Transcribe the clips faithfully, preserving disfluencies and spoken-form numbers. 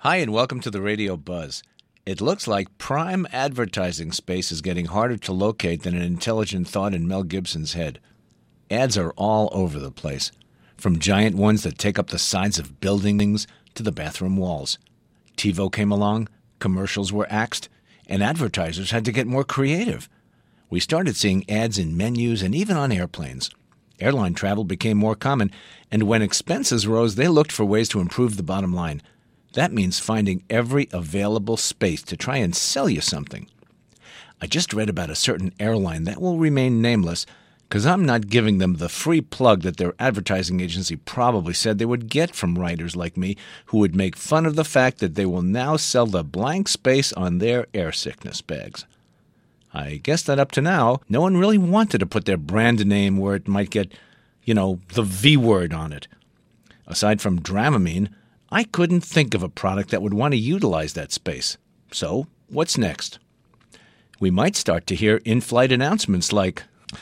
Hi, and welcome to the Radio Buzz. It looks like prime advertising space is getting harder to locate than an intelligent thought in Mel Gibson's head. Ads are all over the place, from giant ones that take up the sides of buildings to the bathroom walls. TiVo came along, commercials were axed, and advertisers had to get more creative. We started seeing ads in menus and even on airplanes. Airline travel became more common, and when expenses rose, they looked for ways to improve the bottom line. That means finding every available space to try and sell you something. I just read about a certain airline that will remain nameless because I'm not giving them the free plug that their advertising agency probably said they would get from writers like me who would make fun of the fact that they will now sell the blank space on their air sickness bags. I guess that up to now, no one really wanted to put their brand name where it might get, you know, the V word on it. Aside from Dramamine, I couldn't think of a product that would want to utilize that space. So, what's next? We might start to hear in-flight announcements like,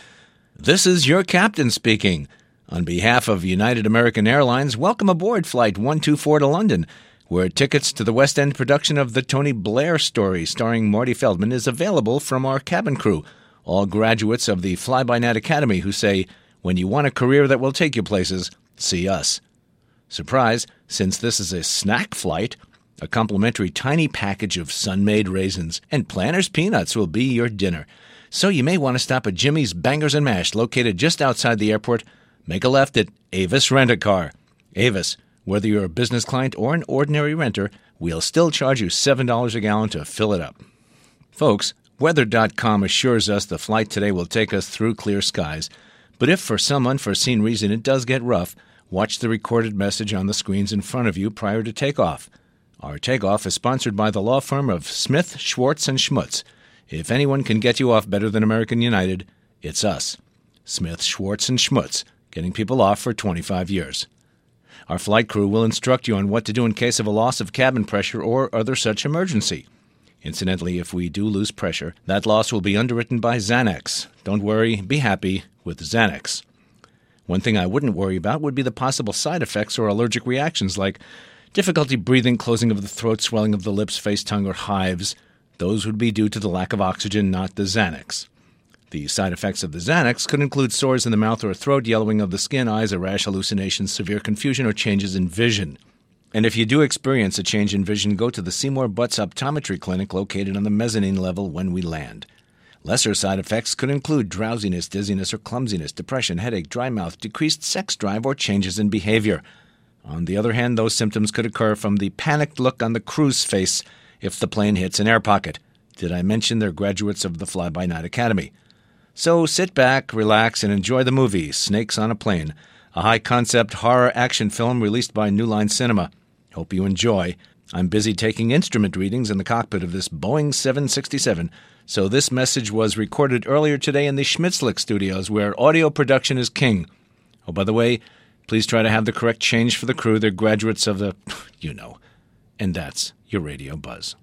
"This is your captain speaking. On behalf of United American Airlines, welcome aboard Flight one two four to London, where tickets to the West End production of the Tony Blair story starring Marty Feldman is available from our cabin crew, all graduates of the Fly-By-Night Academy who say, when you want a career that will take you places, see us." Surprise, since this is a snack flight, a complimentary tiny package of Sun-Maid raisins and Planters peanuts will be your dinner. So you may want to stop at Jimmy's Bangers and Mash, located just outside the airport. Make a left at Avis Rent-A-Car. Avis, whether you're a business client or an ordinary renter, we'll still charge you seven dollars a gallon to fill it up. Folks, weather dot com assures us the flight today will take us through clear skies. But if for some unforeseen reason it does get rough, watch the recorded message on the screens in front of you prior to takeoff. Our takeoff is sponsored by the law firm of Smith, Schwartz, and Schmutz. If anyone can get you off better than American United, it's us. Smith, Schwartz, and Schmutz, getting people off for twenty-five years. Our flight crew will instruct you on what to do in case of a loss of cabin pressure or other such emergency. Incidentally, if we do lose pressure, that loss will be underwritten by Xanax. Don't worry, be happy with Xanax. One thing I wouldn't worry about would be the possible side effects or allergic reactions like difficulty breathing, closing of the throat, swelling of the lips, face, tongue, or hives. Those would be due to the lack of oxygen, not the Xanax. The side effects of the Xanax could include sores in the mouth or throat, yellowing of the skin, eyes, a rash, hallucinations, severe confusion, or changes in vision. And if you do experience a change in vision, go to the Seymour Butts Optometry Clinic located on the mezzanine level when we land. Lesser side effects could include drowsiness, dizziness, or clumsiness, depression, headache, dry mouth, decreased sex drive, or changes in behavior. On the other hand, those symptoms could occur from the panicked look on the crew's face if the plane hits an air pocket. Did I mention they're graduates of the Fly-By-Night Academy? So sit back, relax, and enjoy the movie Snakes on a Plane, a high-concept horror action film released by New Line Cinema. Hope you enjoy. I'm busy taking instrument readings in the cockpit of this Boeing seven sixty-seven, so this message was recorded earlier today in the Schmitzlick studios, where audio production is king. Oh, by the way, please try to have the correct change for the crew. They're graduates of the, you know. And that's your Radio Buzz.